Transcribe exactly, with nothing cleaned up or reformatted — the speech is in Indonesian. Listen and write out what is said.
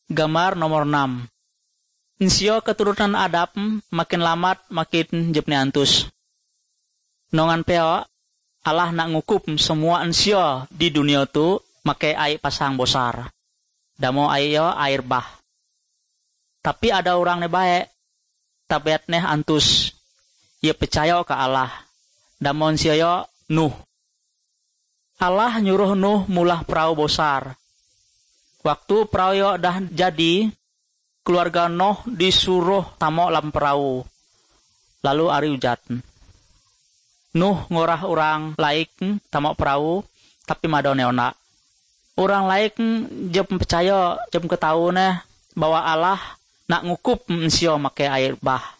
Gambar nomor enam. Insio keturunan Adam makin lamat makin jepni antus. Nongan peo Allah nak ngukup semua insio di dunia tu make air pasang bosar. Damo ayo air bah. Tapi ada orang ne baik. Tabiat ne antus. Ia percaya ke Allah. Damon sioyo Nuh. Allah nyuruh Nuh mulah perahu bosar. Waktu perahu dah jadi, keluarga Nuh disuruh tamo lam perahu. Lalu ari ujat. Nuh ngorah orang laik tamo perahu, tapi madone ona. Orang laik jem percaya, jem ketahuan bahwa Allah nak ngukup ensio make air bah.